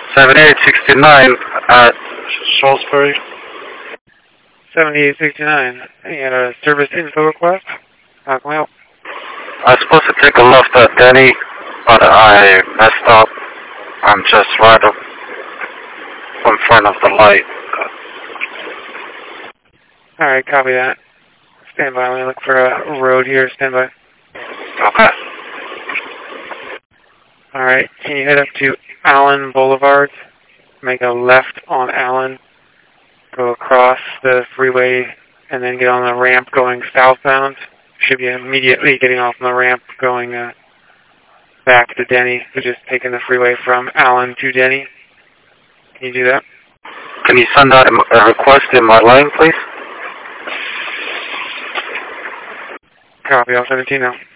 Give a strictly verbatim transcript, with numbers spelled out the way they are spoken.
seventy-eight sixty-nine at Salisbury. seventy-eight sixty-nine. You had a service info request? How can we help? I was supposed to take a left at Denny, but I messed up. I'm just right up in front of the light. Alright, copy that. Stand by. Let me look for a road here. Stand by. Okay. Alright, can you head up to Allen Boulevard? Make a left on Allen. Go across the freeway and then get on the ramp going southbound. Should be immediately getting off on the ramp going uh, back to Denny. We're just taking the freeway from Allen to Denny. Can you do that? Can you send out a request in my lane, please? Copy, L seventeen now.